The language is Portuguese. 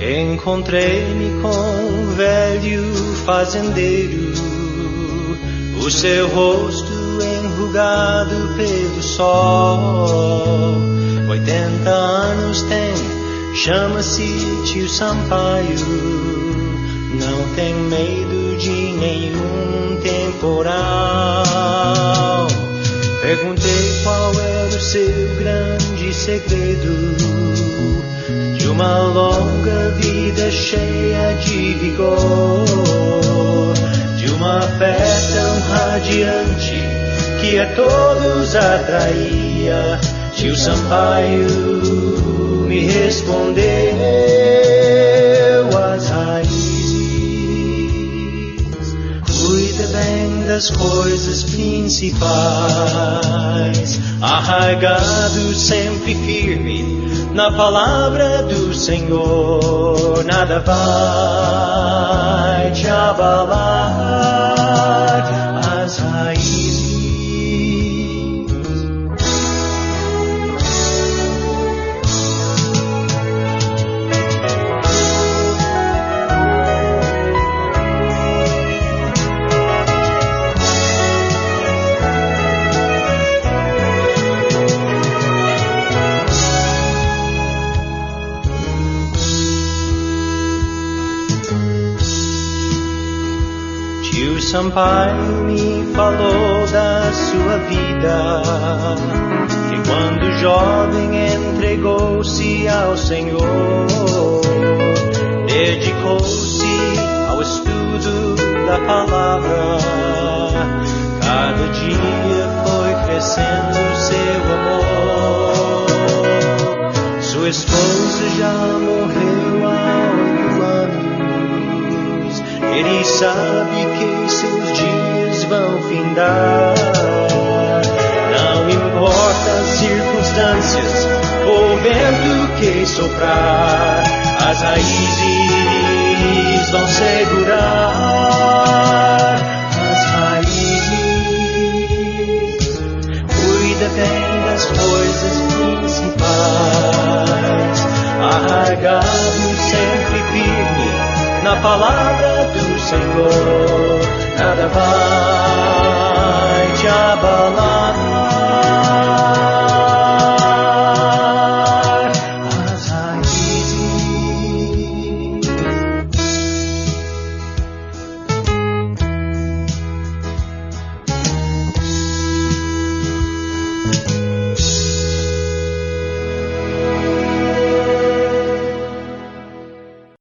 Encontrei-me com um velho fazendeiro, o seu rosto enrugado pelo sol. 80 anos tem, chama-se Tio Sampaio, não tem medo de nenhum temporal. Perguntei qual era o seu grande segredo de uma longa vida cheia de vigor, de uma fé tão radiante que a todos atraía. Tio Sampaio me respondeu: as raízes. Cuida bem das coisas principais, arraigado sempre firme na palavra do Senhor. Nada vai te abalar, as raízes. Tio Sampaio me falou da sua vida, que quando jovem entregou-se ao Senhor, dedicou-se ao estudo da palavra. Cada dia foi crescendo seu amor. Sua esposa já morreu há 8 anos. Ele sabe que seus dias vão findar. Não importa as circunstâncias ou o vento que soprar, as raízes vão segurar. As raízes. Cuida bem das coisas principais, arraigado sempre firme na palavra do Senhor. Nada vai te abalar.